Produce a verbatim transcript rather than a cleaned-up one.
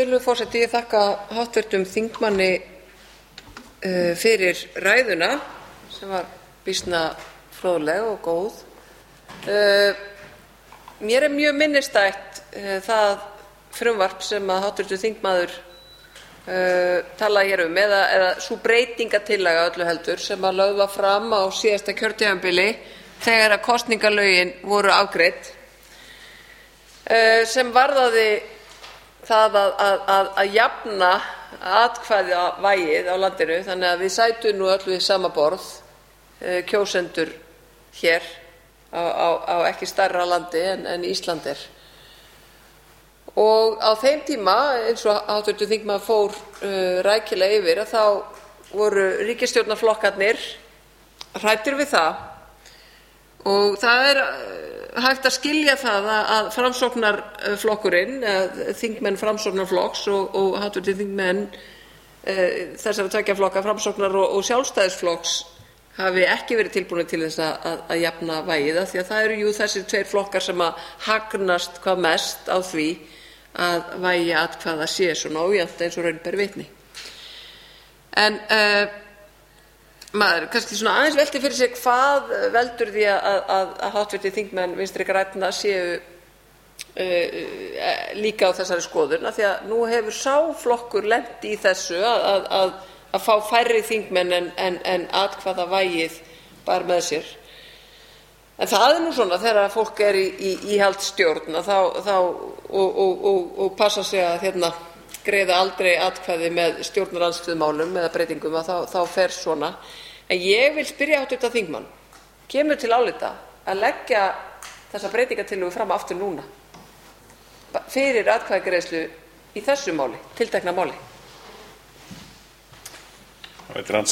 Virðulegur forseti, ég þakka háttvirtum þingmanni uh, fyrir ræðuna sem var býsna fróðleg og góð. Uh, mér er mjög minnisstætt uh, það frumvarp sem að háttvirtur þingmaður uh, talaði hér um, eða, eða sú breytingatillaga öllu heldur sem að lögð var fram á síðasta kjörtímabili þegar að kosningalögin voru afgreidd, uh, sem varðaði það að, að, að, að jafna atkvæðavægið á landinu þannig að við sætum nú öll við sama borð, kjósendur hér á, á, á ekki stærra landi en, en Ísland er. Og á þeim tíma, eins og háttvirtur þingmaður fór uh, rækilega yfir, að þá voru ríkisstjórnarflokkarnir hræddir við það, og það er hægt að skilja það að Framsóknarflokkurinn, þingmenn Framsóknarflokks og, og háttvirtir þingmenn e, þessara tveggja flokka, Framsóknar og, og Sjálfstæðisflokks, hafi ekki verið tilbúnir til þess að, að, að jafna vægið, af því að það eru jú þessir tveir flokkar sem að hagnast hvað mest á því að vægi atkvæða sé svona ójafnt eins og raun ber vitni. En uh, maður kannski svona aðeins velti fyrir sig hvað veldur því að, að, að háttvirtir þingmenn Vinstri grænna séu uh, líka á þessari skoðun, af því að nú hefur sá flokkur lent í þessu að, að, að, að fá færri þingmenn en, en, en atkvæðavægið bar með sér. En það er nú svona þegar fólk er í, í íhaldsstjórn þá, þá, og, og, og, og passa sig að hérna, greiða aldrei atkvæði með stjórnarandstöðumálum eða breytingum, að þá, þá fer svona. En ég vil spyrja háttvirtan þingmann, kemur til álita að leggja þessa breytingatillögu fram aftur núna fyrir atkvæðagreiðslu í þessu máli, tiltekna máli?